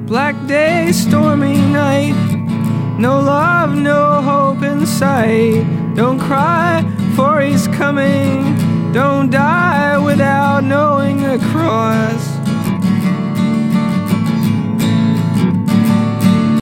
Black day, stormy night. No love, no hope in sight. Don't cry, for he's coming.